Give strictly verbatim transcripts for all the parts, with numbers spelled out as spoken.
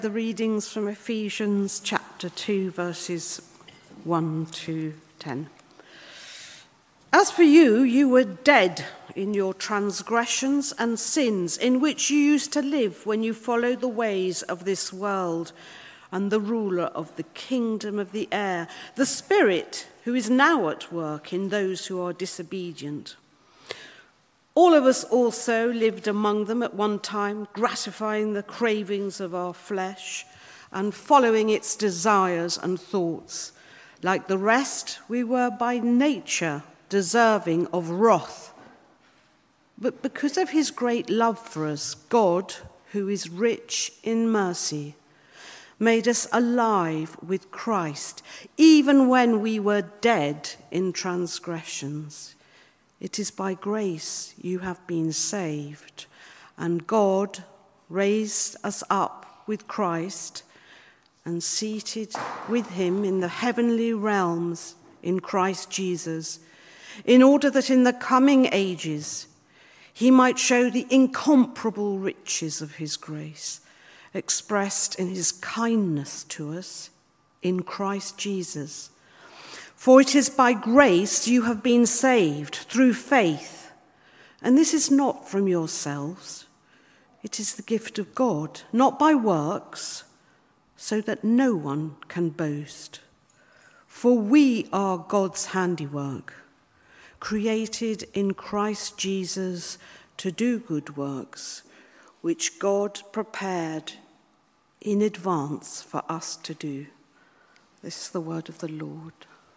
The readings from Ephesians chapter two, verses one to ten. As for you, you were dead in your transgressions and sins, in which you used to live when you followed the ways of this world and the ruler of the kingdom of the air, the Spirit who is now at work in those who are disobedient. All of us also lived among them at one time, gratifying the cravings of our flesh and following its desires and thoughts. Like the rest, we were by nature deserving of wrath. But because of his great love for us, God, who is rich in mercy, made us alive with Christ, even when we were dead in transgressions. It is by grace you have been saved, and God raised us up with Christ and seated with him in the heavenly realms in Christ Jesus, in order that in the coming ages he might show the incomparable riches of his grace, expressed in his kindness to us in Christ Jesus. For it is by grace you have been saved through faith, and this is not from yourselves. It is the gift of God, not by works, so that no one can boast. For we are God's handiwork, created in Christ Jesus to do good works, which God prepared in advance for us to do. This is the word of the Lord.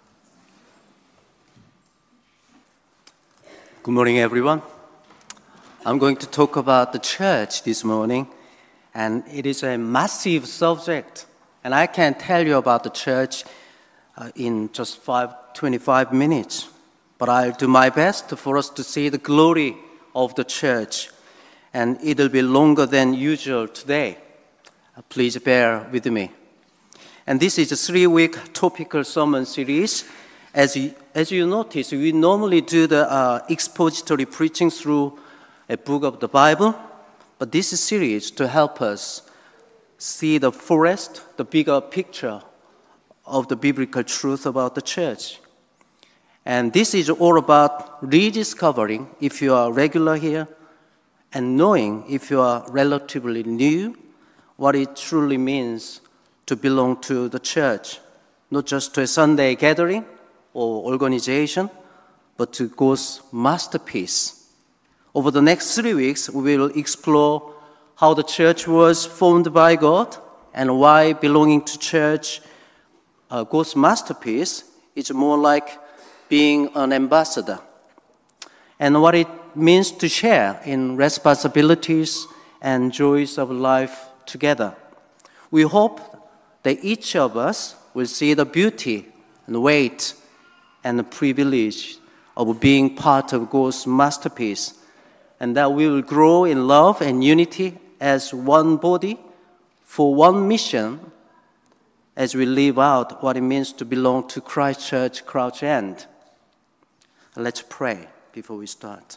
Good morning, everyone. I'm going to talk about the church this morning, and it is a massive subject, and I can't tell you about the church uh, in just five, twenty-five minutes, but I'll do my best for us to see the glory of the church, and it'll be longer than usual today. Uh, please bear with me. And this is a three-week topical sermon series. As you, as you notice, we normally do the uh, expository preaching through a book of the Bible, but this series to help us see the forest, the bigger picture of the biblical truth about the church. And this is all about rediscovering, if you are regular here, and knowing, if you are relatively new, what it truly means to belong to the church, not just to a Sunday gathering or organization, but to God's masterpiece. Over the next three weeks, we will explore how the church was formed by God and why belonging to church, uh, God's masterpiece, is more like being an ambassador, and what it means to share in responsibilities and joys of life together. We hope that each of us will see the beauty and weight and the privilege of being part of God's masterpiece, and that we will grow in love and unity as one body for one mission as we live out what it means to belong to Christ Church, Crouch End. Let's pray before we start.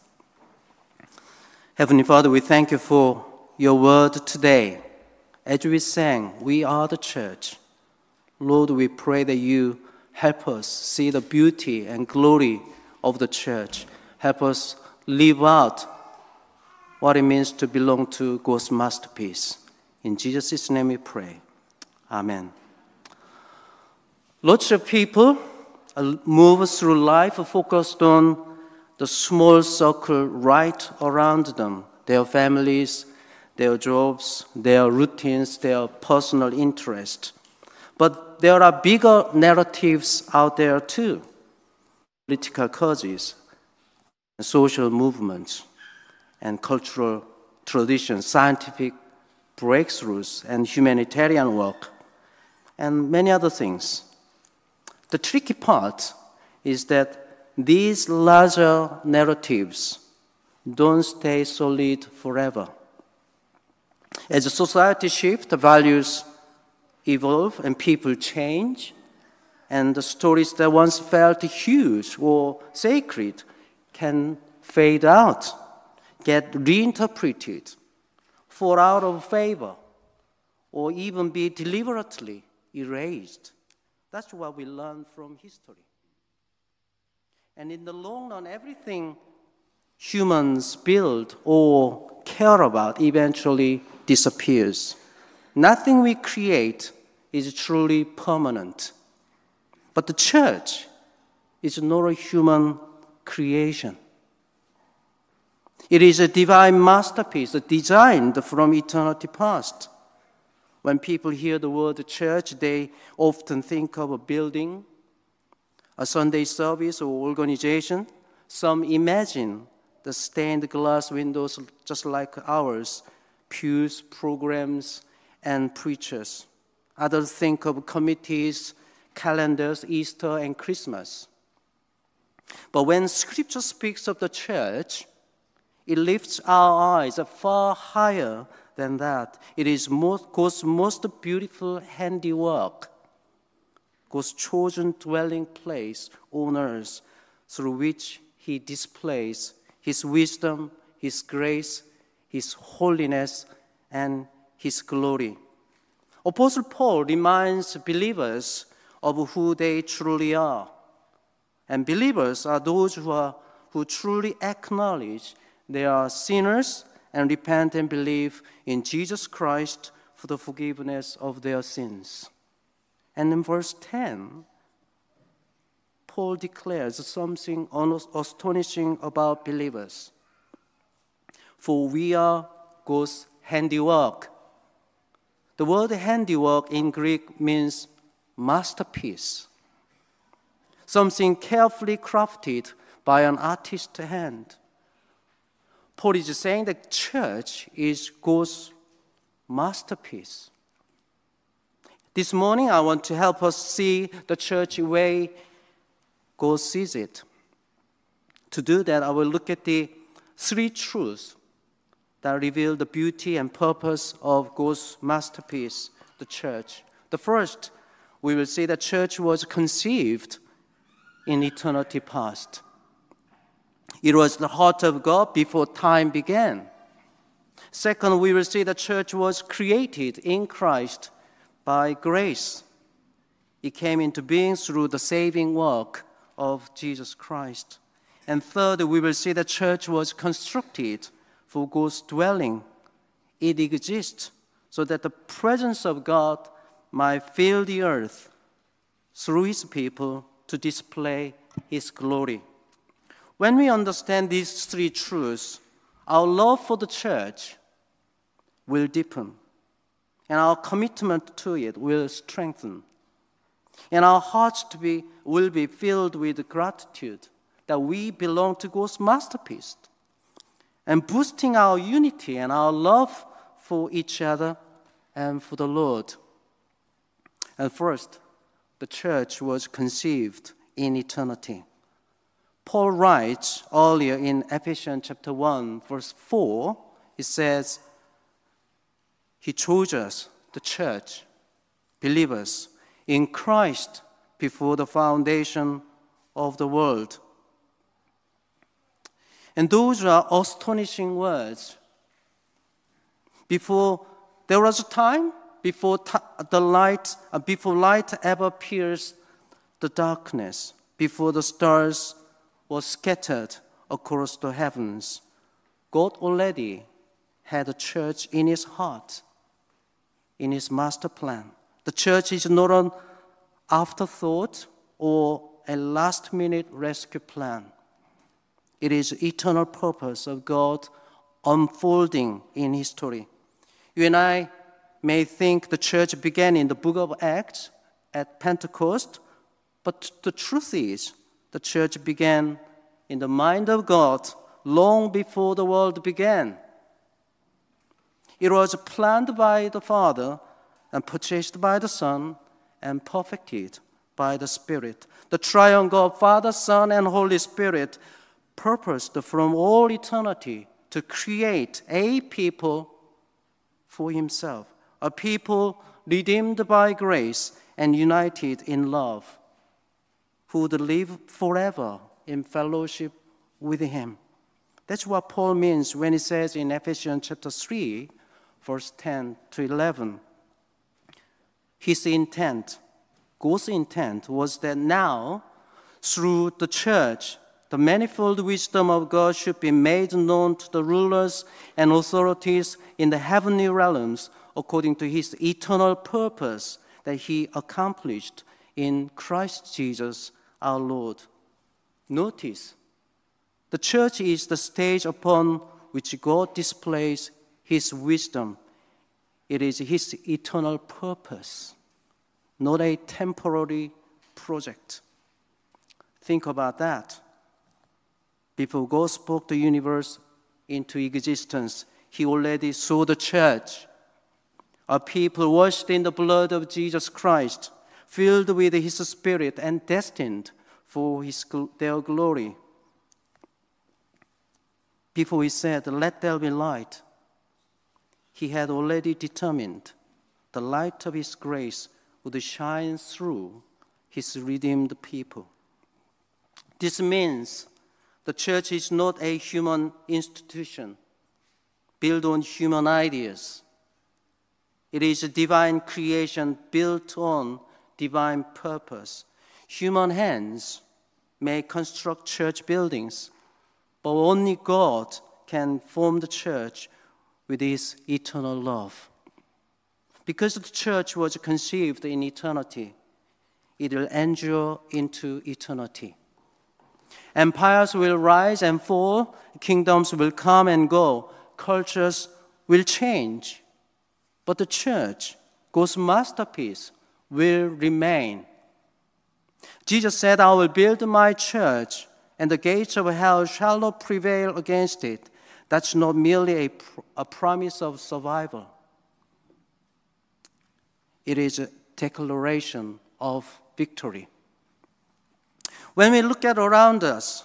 Heavenly Father, we thank you for your word today. As we sang, we are the church. Lord, we pray that you help us see the beauty and glory of the church. Help us live out what it means to belong to God's masterpiece. In Jesus' name we pray. Amen. Lots of people move through life focused on the small circle right around them, their families, their jobs, their routines, their personal interests. But there are bigger narratives out there too. Political causes, social movements, and cultural traditions, scientific breakthroughs, and humanitarian work, and many other things. The tricky part is that these larger narratives don't stay solid forever. As a society shifts, the values evolve and people change, and the stories that once felt huge or sacred can fade out, get reinterpreted, fall out of favor, or even be deliberately erased. That's what we learn from history. And in the long run, everything humans build or care about eventually disappears. Nothing we create is truly permanent. But the church is not a human creation. It is a divine masterpiece designed from eternity past. When people hear the word church, they often think of a building, a Sunday service or organization. Some imagine the stained glass windows just like ours, pews, programs, and preachers. Others think of committees, calendars, Easter, and Christmas. But when Scripture speaks of the church, it lifts our eyes far higher than that. It is most, God's most beautiful handiwork, God's chosen dwelling place on earth, through which He displays His wisdom, His grace, His holiness, and His glory. Apostle Paul reminds believers of who they truly are. And believers are those who, are, who truly acknowledge they are sinners and repent and believe in Jesus Christ for the forgiveness of their sins. And in verse ten, Paul declares something astonishing about believers. For we are God's handiwork. The word handiwork in Greek means masterpiece, something carefully crafted by an artist's hand. Paul is saying that church is God's masterpiece. This morning, I want to help us see the church the way God sees it. To do that, I will look at the three truths that reveal the beauty and purpose of God's masterpiece, the church. The first, we will see that church was conceived in eternity past. It was the heart of God before time began. Second, we will see the church was created in Christ by grace. It came into being through the saving work of Jesus Christ. And third, we will see the church was constructed for God's dwelling. It exists so that the presence of God might fill the earth through His people to display His glory. When we understand these three truths, our love for the church will deepen, and our commitment to it will strengthen, and our hearts to be, will be filled with gratitude that we belong to God's masterpiece, and boosting our unity and our love for each other and for the Lord. And first, the church was conceived in eternity. Paul writes earlier in Ephesians chapter one, verse four, he says, He chose us, the church, believers, in Christ before the foundation of the world. And those are astonishing words. Before there was a time, before t- the light, uh, before light ever pierced the darkness, before the stars were scattered across the heavens, God already had a church in His heart, in His master plan. The church is not an afterthought or a last-minute rescue plan. It is the eternal purpose of God unfolding in history. You and I may think the church began in the book of Acts at Pentecost, but the truth is the church began in the mind of God long before the world began. It was planned by the Father and purchased by the Son and perfected by the Spirit. The triangle of Father, Son, and Holy Spirit purposed from all eternity to create a people for Himself, a people redeemed by grace and united in love, who would live forever in fellowship with Him. That's what Paul means when he says in Ephesians chapter three, verse ten to eleven, his intent, God's intent, was that now, through the church, the manifold wisdom of God should be made known to the rulers and authorities in the heavenly realms according to his eternal purpose that he accomplished in Christ Jesus our Lord. Notice, the church is the stage upon which God displays his wisdom. It is his eternal purpose, not a temporary project. Think about that. Before God spoke the universe into existence, he already saw the church, a people washed in the blood of Jesus Christ, filled with his spirit and destined for his, their glory. Before he said, "Let there be light," he had already determined the light of his grace would shine through his redeemed people. This means the church is not a human institution built on human ideas. It is a divine creation built on divine purpose. Human hands may construct church buildings, but only God can form the church with his eternal love. Because the church was conceived in eternity, it will endure into eternity. Empires will rise and fall, kingdoms will come and go, cultures will change, but the church, God's masterpiece, will remain. Jesus said, "I will build my church, and the gates of hell shall not prevail against it." That's not merely a, a promise of survival. It is a declaration of victory. When we look at around us,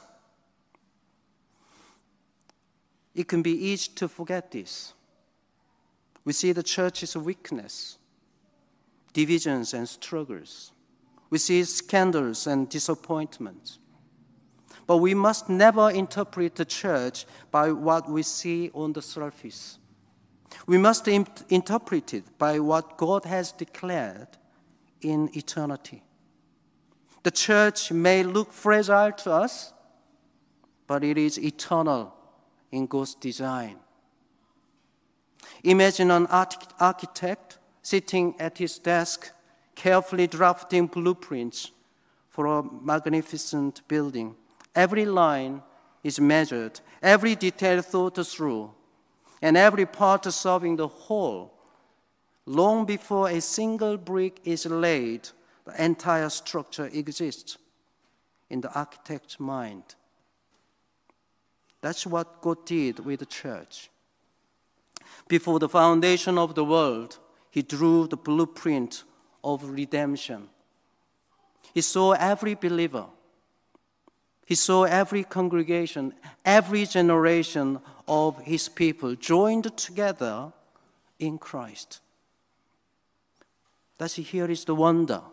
it can be easy to forget this. We see the church's weakness, divisions and struggles. We see scandals and disappointments. But we must never interpret the church by what we see on the surface. We must in- interpret it by what God has declared in eternity. The church may look fragile to us, but it is eternal in God's design. Imagine an architect sitting at his desk, carefully drafting blueprints for a magnificent building. Every line is measured, every detail thought through, and every part serving the whole. Long before a single brick is laid, the entire structure exists in the architect's mind. That's what God did with the church. Before the foundation of the world, he drew the blueprint of redemption. He saw every believer. He saw every congregation, every generation of his people joined together in Christ. That's here is the wonder.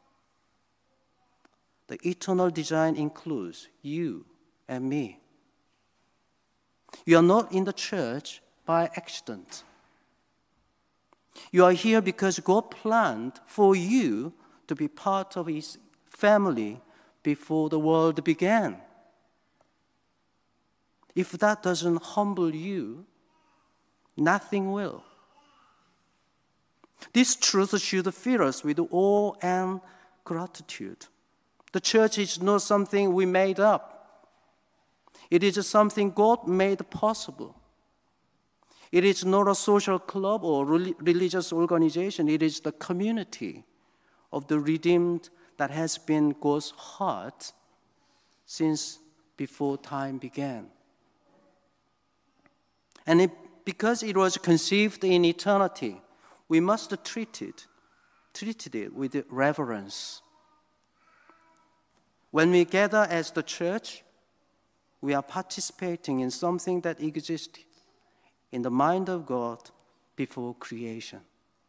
The eternal design includes you and me. You are not in the church by accident. You are here because God planned for you to be part of his family before the world began. If that doesn't humble you, nothing will. This truth should fill us with awe and gratitude. The church is not something we made up. It is something God made possible. It is not a social club or religious organization. It is the community of the redeemed that has been God's heart since before time began. And it, because it was conceived in eternity, we must treat it, treat it with reverence. When we gather as the church, we are participating in something that existed in the mind of God before creation.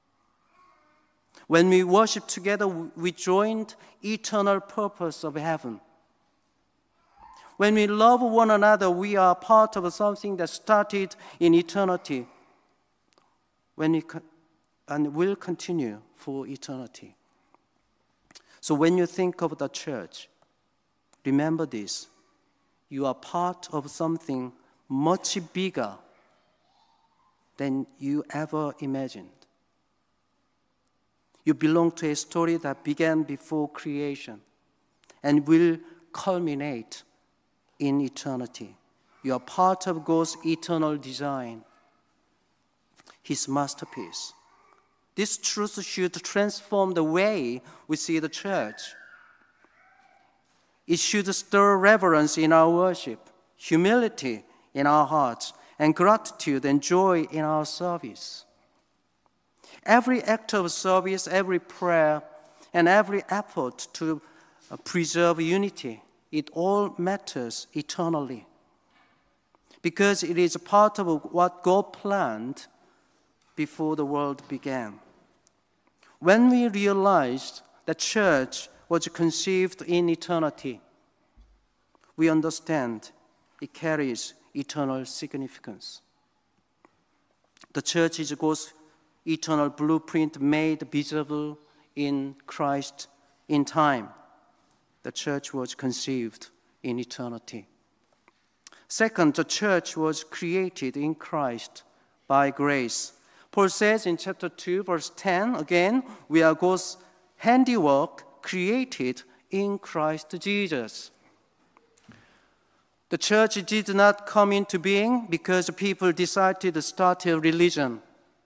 When we worship together, we joined eternal purpose of heaven. When we love one another, we are part of something that started in eternity. When we and will continue for eternity. So when you think of the church, remember this. You are part of something much bigger than you ever imagined. You belong to a story that began before creation and will culminate in eternity. You are part of God's eternal design, His masterpiece. This truth should transform the way we see the church. It should stir reverence in our worship, humility in our hearts, and gratitude and joy in our service. Every act of service, every prayer, and every effort to preserve unity, it all matters eternally, because it is part of what God planned before the world began. When we realized the church was conceived in eternity, we understand it carries eternal significance. The church is God's eternal blueprint made visible in Christ in time. The church was conceived in eternity. Second, the church was created in Christ by grace. Paul says in chapter two, verse ten, again, we are God's handiwork created in Christ Jesus. The church did not come into being because people decided to start a religion.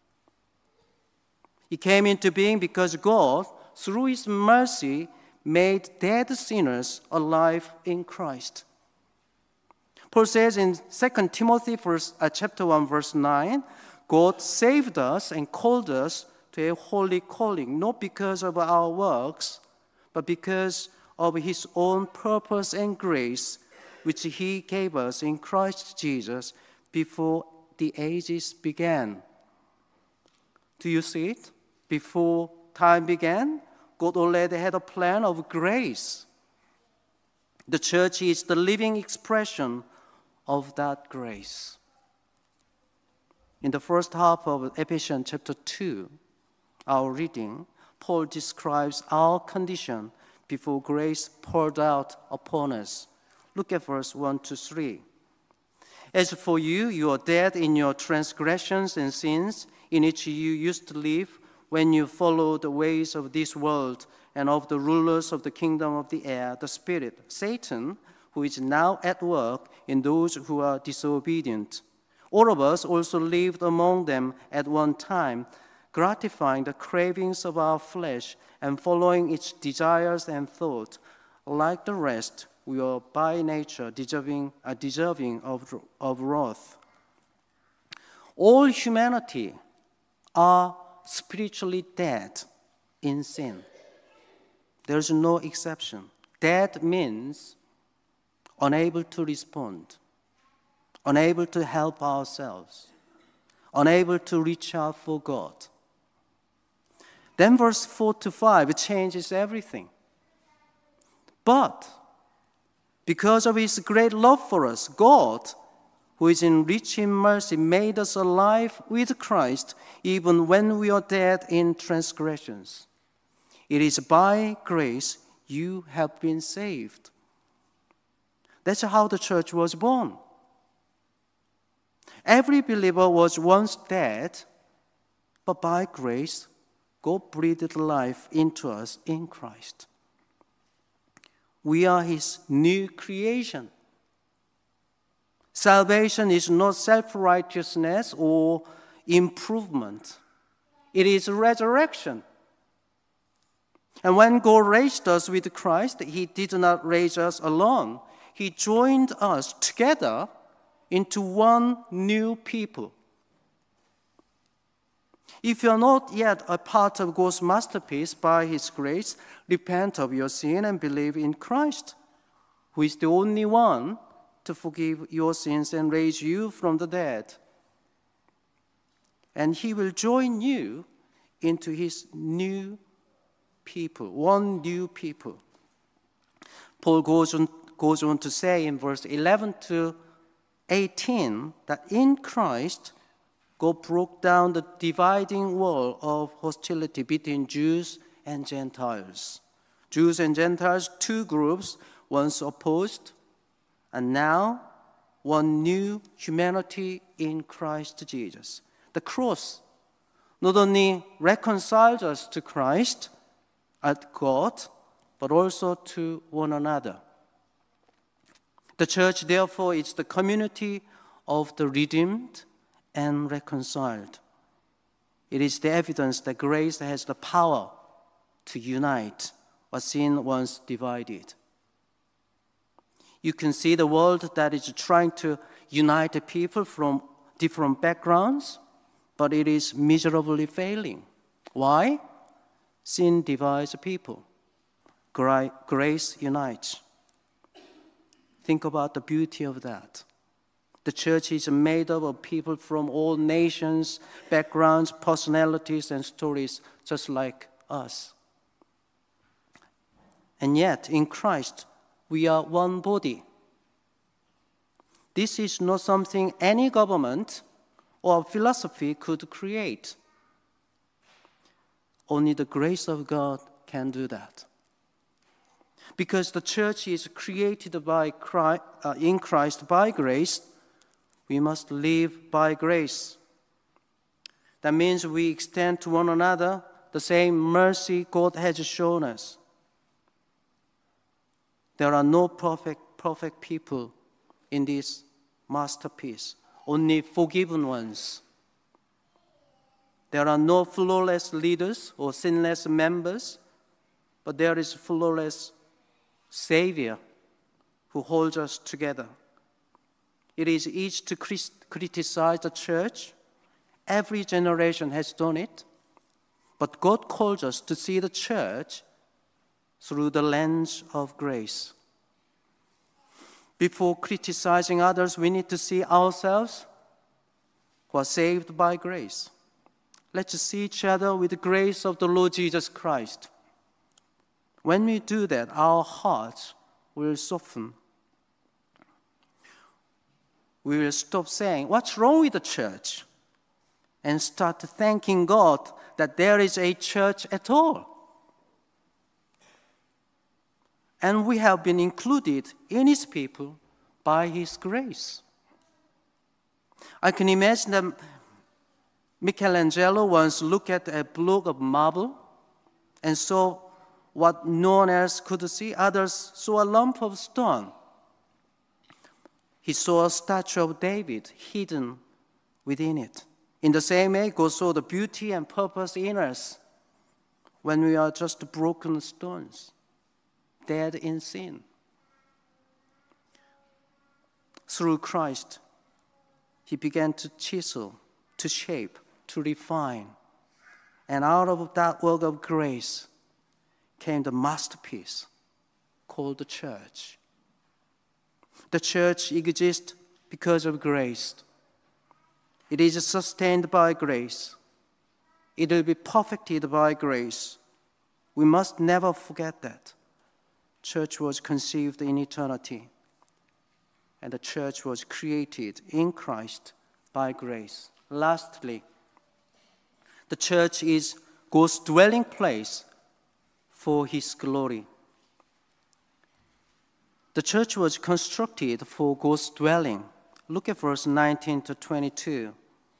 It came into being because God, through His mercy, made dead sinners alive in Christ. Paul says in Second Timothy verse, uh, chapter one, verse nine, God saved us and called us to a holy calling, not because of our works, but because of His own purpose and grace, which He gave us in Christ Jesus before the ages began. Do you see it? Before time began, God already had a plan of grace. The church is the living expression of that grace. In the first half of Ephesians chapter two, our reading, Paul describes our condition before grace poured out upon us. Look at verse one to three. As for you, you are dead in your transgressions and sins, in which you used to live when you followed the ways of this world and of the rulers of the kingdom of the air, the spirit, Satan, who is now at work in those who are disobedient. All of us also lived among them at one time, gratifying the cravings of our flesh and following its desires and thoughts. Like the rest, we are by nature deserving, uh, deserving of, of wrath. All humanity are spiritually dead in sin. There is no exception. Dead means unable to respond, unable to help ourselves, unable to reach out for God. Then verse four to five changes everything. But because of His great love for us, God, who is in rich in mercy, made us alive with Christ even when we are dead in transgressions. It is by grace you have been saved. That's how the church was born. Every believer was once dead, but by grace, God breathed life into us in Christ. We are His new creation. Salvation is not self-righteousness or improvement. It is resurrection. And when God raised us with Christ, He did not raise us alone. He joined us together into one new people. If you are not yet a part of God's masterpiece by His grace, repent of your sin and believe in Christ, who is the only one to forgive your sins and raise you from the dead. And He will join you into His new people, one new people. Paul goes on, goes on to say in verse eleven to eighteen that in Christ, God broke down the dividing wall of hostility between Jews and Gentiles. Jews and Gentiles, two groups, once opposed, and now one new humanity in Christ Jesus. The cross not only reconciles us to Christ, at God, but also to one another. The church, therefore, is the community of the redeemed and reconciled. It is the evidence that grace has the power to unite what sin once divided. You can see the world that is trying to unite people from different backgrounds, but it is miserably failing. Why? Sin divides people. Grace unites. Think about the beauty of that. The church is made up of people from all nations, backgrounds, personalities, and stories, just like us. And yet, in Christ, we are one body. This is not something any government or philosophy could create. Only the grace of God can do that. Because the church is created by Christ, uh, in Christ by grace, we must live by grace. That means we extend to one another the same mercy God has shown us. There are no perfect, perfect people in this masterpiece, only forgiven ones. There are no flawless leaders or sinless members, but there is a flawless Savior who holds us together. It is easy to criticize the church. Every generation has done it. But God calls us to see the church through the lens of grace. Before criticizing others, we need to see ourselves who are saved by grace. Let's see each other with the grace of the Lord Jesus Christ. When we do that, our hearts will soften. We will stop saying, "What's wrong with the church?" and start thanking God that there is a church at all. And we have been included in His people by His grace. I can imagine that Michelangelo once looked at a block of marble and saw what no one else could see. Others saw a lump of stone. He saw a statue of David hidden within it. In the same way, God saw the beauty and purpose in us when we are just broken stones, dead in sin. Through Christ, He began to chisel, to shape, to refine. And out of that work of grace came the masterpiece called the church. The church exists because of grace. It is sustained by grace. It will be perfected by grace. We must never forget that. Church was conceived in eternity, and the church was created in Christ by grace. Lastly, the church is God's dwelling place for His glory. The church was constructed for God's dwelling. Look at verse nineteen to twenty-two.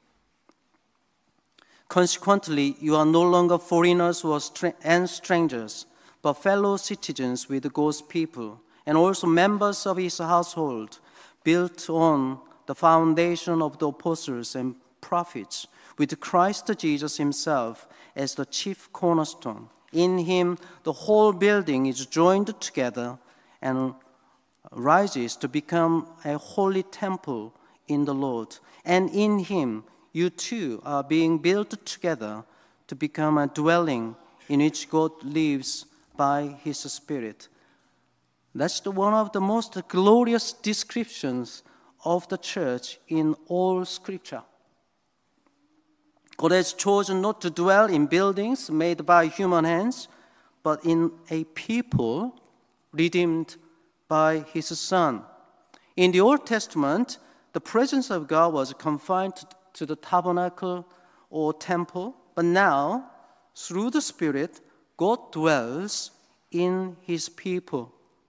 Consequently, you are no longer foreigners or str- and strangers, but fellow citizens with God's people, and also members of His household, built on the foundation of the apostles and prophets, with Christ Jesus Himself as the chief cornerstone. In Him, the whole building is joined together and rises to become a holy temple in the Lord. And in Him, you too are being built together to become a dwelling in which God lives by His Spirit. That's the, one of the most glorious descriptions of the church in all Scripture. God has chosen not to dwell in buildings made by human hands, but in a people redeemed by His Son. In the Old Testament, the presence of God was confined to the tabernacle or temple, but now, through the Spirit, God dwells in his people.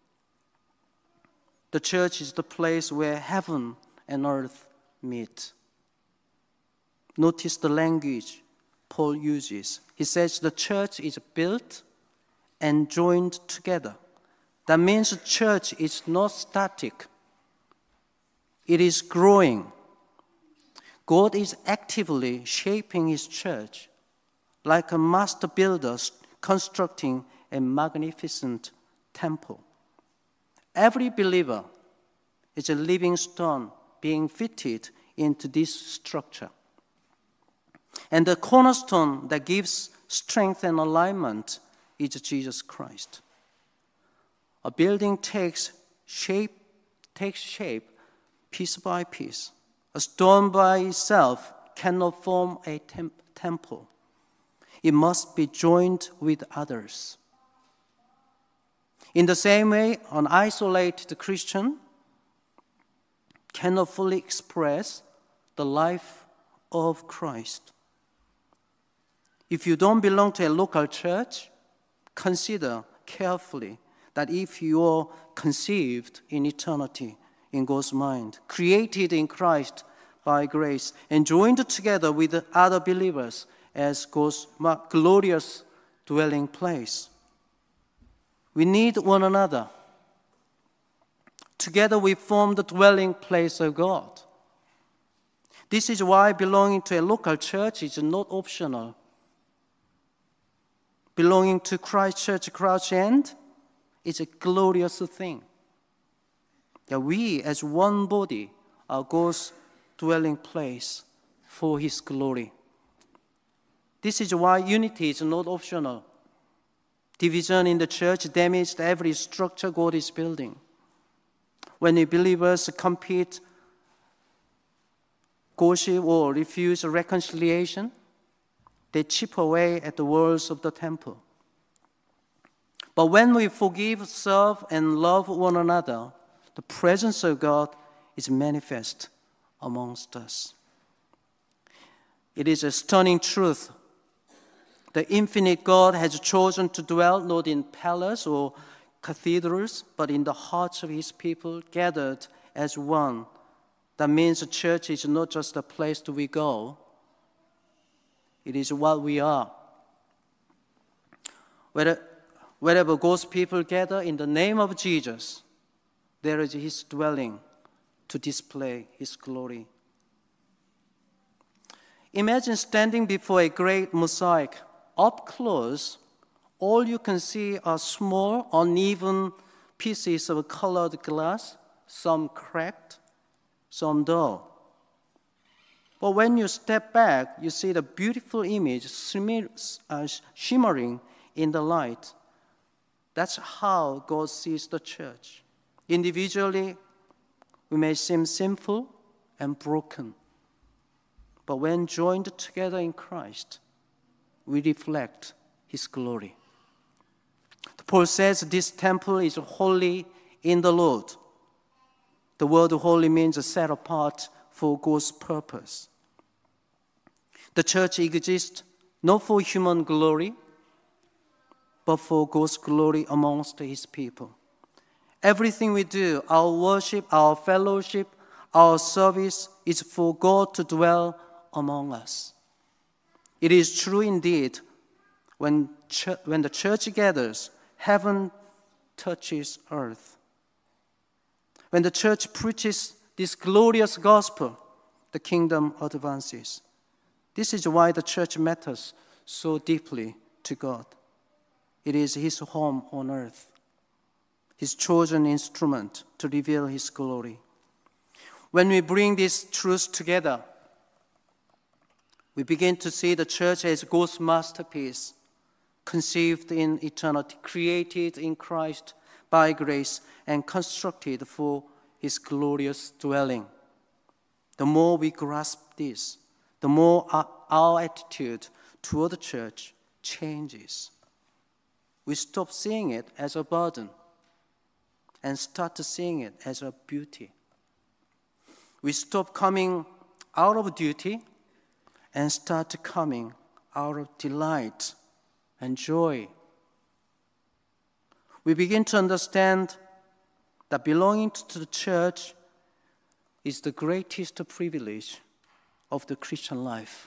The church is the place where heaven and earth meet. Notice the language Paul uses. He says the church is built and joined together. That means the church is not static. It is growing. God is actively shaping his church like a master builder constructing a magnificent temple. Every believer is a living stone being fitted into this structure. And the cornerstone that gives strength and alignment is Jesus Christ. A building takes shape, takes shape piece by piece. A stone by itself cannot form a tem- temple. It must be joined with others. In the same way, an isolated Christian cannot fully express the life of Christ. If you don't belong to a local church, consider carefully that if you are conceived in eternity in God's mind, created in Christ by grace, and joined together with other believers as God's glorious dwelling place, we need one another. Together we form the dwelling place of God. This is why belonging to a local church is not optional. Belonging to Christ Church Crouch End is a glorious thing. That we as one body are God's dwelling place for his glory. This is why unity is not optional. Division in the church damages every structure God is building. When the believers compete, gossip, or refuse reconciliation, they chip away at the walls of the temple. But when we forgive, serve, and love one another, the presence of God is manifest amongst us. It is a stunning truth. The infinite God has chosen to dwell not in palaces or cathedrals, but in the hearts of his people gathered as one. That means the church is not just a place to we go. It is what we are. Wherever God's people gather in the name of Jesus, there is his dwelling to display his glory. Imagine standing before a great mosaic. Up close, all you can see are small, uneven pieces of colored glass, some cracked, some dull. But when you step back, you see the beautiful image shimmering in the light. That's how God sees the church. Individually, we may seem sinful and broken. But when joined together in Christ, we reflect his glory. Paul says this temple is holy in the Lord. The word holy means set apart for God's purpose. The church exists not for human glory, but for God's glory amongst his people. Everything we do, our worship, our fellowship, our service, is for God to dwell among us. It is true indeed, when, ch- when the church gathers, heaven touches earth. When the church preaches this glorious gospel, the kingdom advances. This is why the church matters so deeply to God. It is his home on earth, his chosen instrument to reveal his glory. When we bring these truths together, we begin to see the church as God's masterpiece, conceived in eternity, created in Christ by grace, and constructed for his glorious dwelling. The more we grasp this, the more our, our attitude toward the church changes. We stop seeing it as a burden and start seeing it as a beauty. We stop coming out of duty and start coming out of delight and joy. We begin to understand that belonging to the church is the greatest privilege of the Christian life.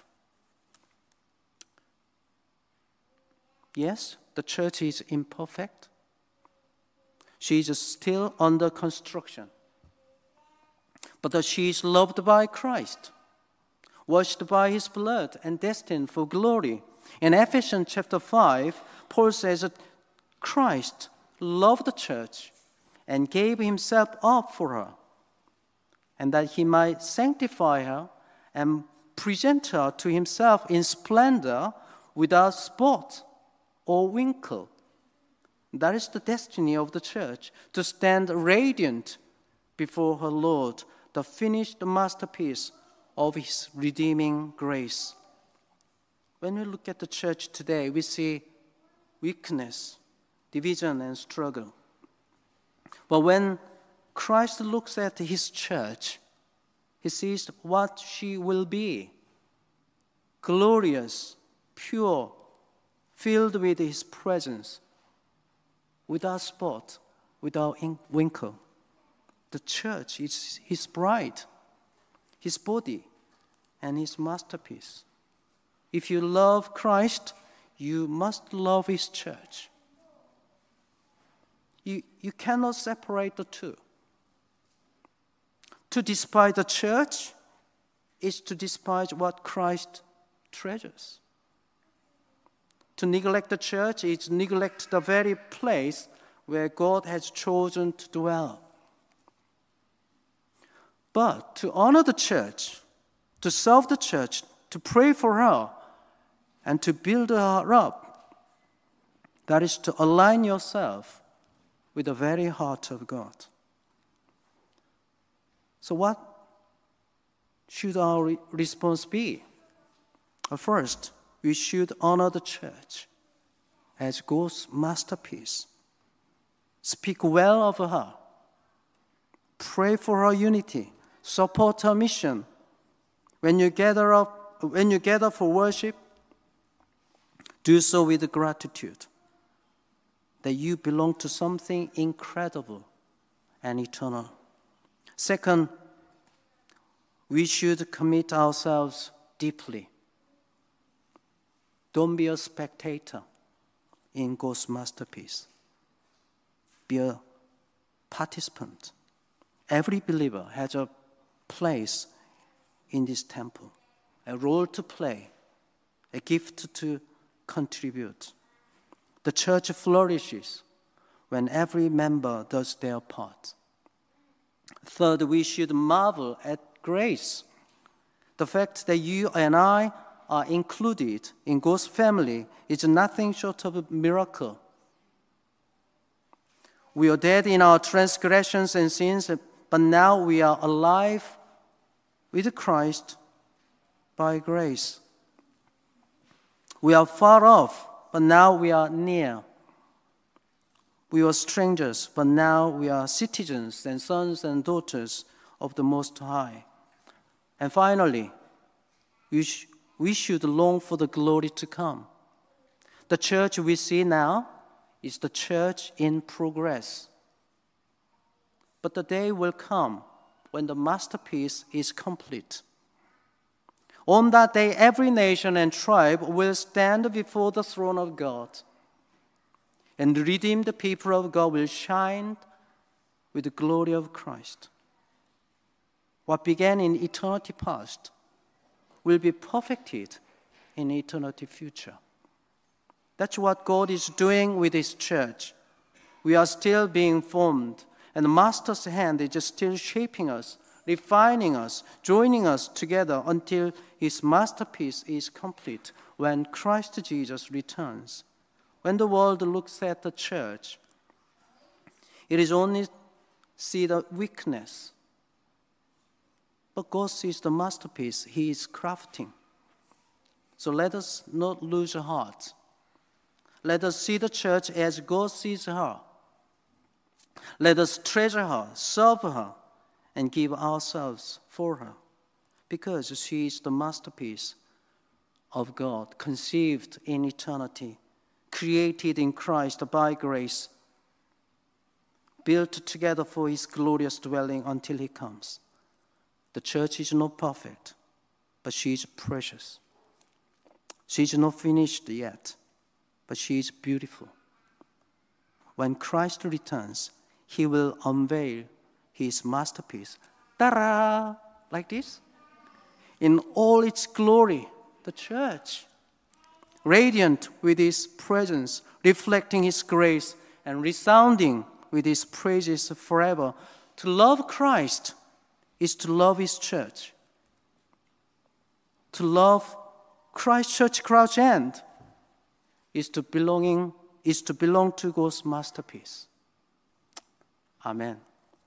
Yes, the church is imperfect. She is still under construction. But she is loved by Christ, washed by his blood, and destined for glory. In Ephesians chapter five, Paul says that Christ loved the church and gave himself up for her, and that he might sanctify her and present her to himself in splendor without spot or wrinkle. That is the destiny of the church, to stand radiant before her Lord, the finished masterpiece of his redeeming grace. When we look at the church today, we see weakness, division, and struggle. But when Christ looks at his church, he sees what she will be: glorious, pure, filled with his presence, without spot, without wrinkle. The church is his bride, his body, and his masterpiece. If you love Christ, you must love his church. You, you cannot separate the two. To despise the church is to despise what Christ treasures. To neglect the church is to neglect the very place where God has chosen to dwell. But to honor the church, to serve the church, to pray for her, and to build her up, that is to align yourself with the very heart of God. So what should our re- response be? First, we should honor the church as God's masterpiece. Speak well of her. Pray for her unity. Support her mission. When you gather up, when you gather for worship, do so with gratitude that you belong to something incredible and eternal. Second, we should commit ourselves deeply. Don't be a spectator in God's masterpiece. Be a participant. Every believer has a place in this temple, a role to play, a gift to contribute. The church flourishes when every member does their part. Third, we should marvel at grace. The fact that you and I are included in God's family is nothing short of a miracle. We are dead in our transgressions and sins, but now we are alive with Christ by grace. We are far off, but now we are near. We were strangers, but now we are citizens and sons and daughters of the Most High. And finally, we, sh- we should long for the glory to come. The church we see now is the church in progress. But the day will come when the masterpiece is complete. On that day, every nation and tribe will stand before the throne of God, and the redeemed people of God will shine with the glory of Christ. What began in eternity past will be perfected in eternity future. That's what God is doing with his church. We are still being formed, and the Master's hand is just still shaping us, refining us, joining us together until his masterpiece is complete when Christ Jesus returns. When the world looks at the church, it is only see the weakness. But God sees the masterpiece he is crafting. So let us not lose heart. Let us see the church as God sees her. Let us treasure her, serve her, and give ourselves for her, because she is the masterpiece of God, conceived in eternity, created in Christ by grace, built together for his glorious dwelling until he comes. The church is not perfect, but she is precious. She is not finished yet, but she is beautiful. When Christ returns, he will unveil his masterpiece. Ta-da! Like this. In all its glory, the church, radiant with his presence, reflecting his grace and resounding with his praises forever. To love Christ is to love his church. To love Christ Church Crouch End is to belonging is to belong to God's masterpiece. Amen.